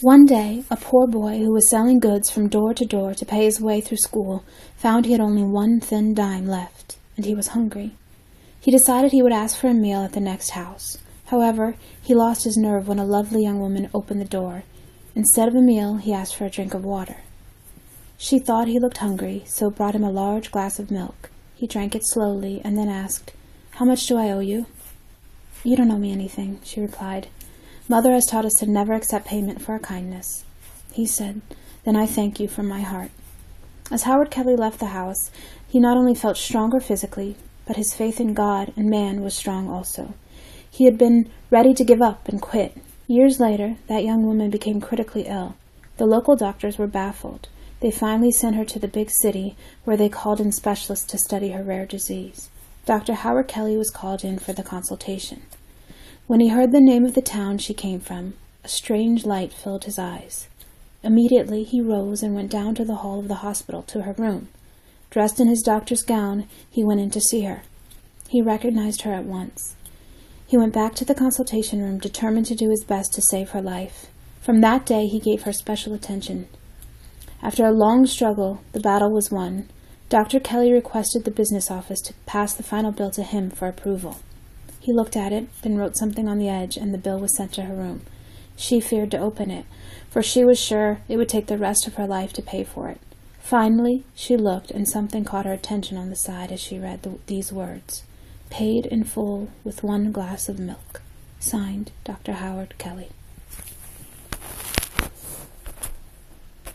One day, a poor boy who was selling goods from door to door to pay his way through school found he had only one thin dime left, and he was hungry. He decided he would ask for a meal at the next house. However, he lost his nerve when a lovely young woman opened the door. Instead of a meal, he asked for a drink of water. She thought he looked hungry, so brought him a large glass of milk. He drank it slowly and then asked, "How much do I owe you?" "You don't owe me anything," she replied. "Mother has taught us to never accept payment for our kindness." He said, "Then I thank you from my heart." As Howard Kelly left the house, he not only felt stronger physically, but his faith in God and man was strong also. He had been ready to give up and quit. Years later, that young woman became critically ill. The local doctors were baffled. They finally sent her to the big city, where they called in specialists to study her rare disease. Dr. Howard Kelly was called in for the consultation. When he heard the name of the town she came from, a strange light filled his eyes. Immediately he rose and went down to the hall of the hospital to her room. Dressed in his doctor's gown, he went in to see her. He recognized her at once. He went back to the consultation room, determined to do his best to save her life. From that day he gave her special attention. After a long struggle, the battle was won. Dr. Kelly requested the business office to pass the final bill to him for approval. He looked at it, then wrote something on the edge, and the bill was sent to her room. She feared to open it, for she was sure it would take the rest of her life to pay for it. Finally, she looked, and something caught her attention on the side as she read these words: "Paid in full with 1 glass of milk." Signed, Dr. Howard Kelly.